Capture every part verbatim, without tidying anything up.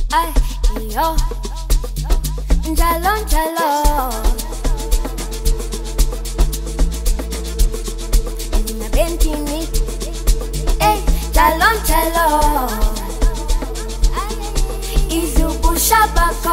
Ay, yo, njalo njalo, nina bentini, eh, njalo njalo, izubusha bako,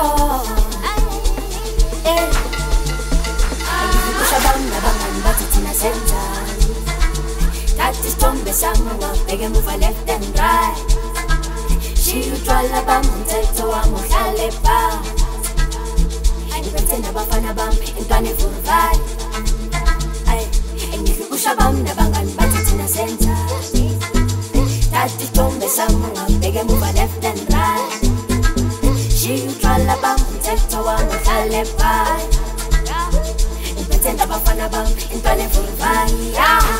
eh, izubusha banga banga bathi thina senzani, thathi isithombe sami ngabheke emuva left and right. Utshwala bami umthetho wami uhlale phansi ngibethe nabafana bami intwana evuruvali engihlukusha bami nabangani bathi thina senzani thatha isithombe sami ungabheke emuva left and right utshwala bami umthetho wami uhlale phansi ngibethe nabafana bami intwana evuruvali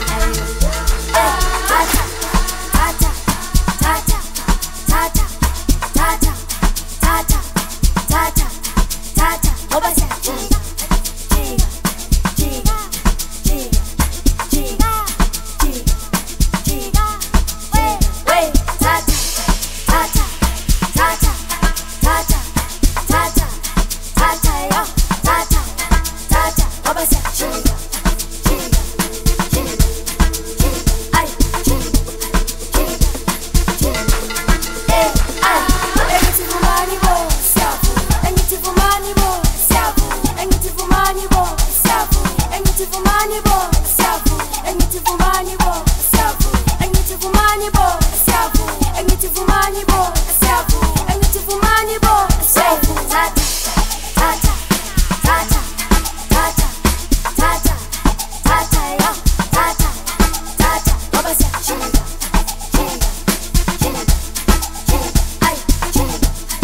Tata, tata, tata, tata, tata, tata, tata, tata. Oba say jiga, jiga, jiga, jiga, jiga, jiga, jiga. Wait, wait, tata, tata, tata, tata, tata, tata, yo, tata, tata. Oba say jiga, jiga, jiga, jiga, ay, jiga, jiga, jiga. Eh, ay. Money boy, self. I need to for money boy, self. I need to for money boy, self. I need to for money boy, self. I need to for money boy, self. I need to for money boy, self. I need to for money boy, self. I need to for money boy, self. Tata, tata, tata, tata, tata, tata, yo, tata, tata. Baba say, jinga, jinga, jinga, jinga, ay, jinga.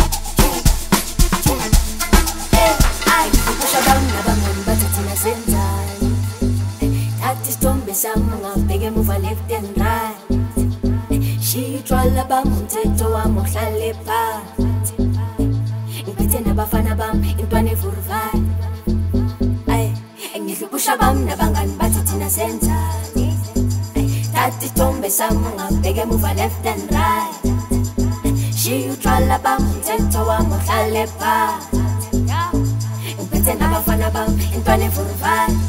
Ngabheke emuva left and right shitshwala bami umthetho wami uhlale phansi ngiphethe nabafana bami intwana evuruvali ay engihlukusha bami nabangani bathi thina senzani thatha isithombe sami ngabheke emuva left and right shitshwala bami umthetho wami uhlale phansi ngiphethe nabafana bami intwana evuruvali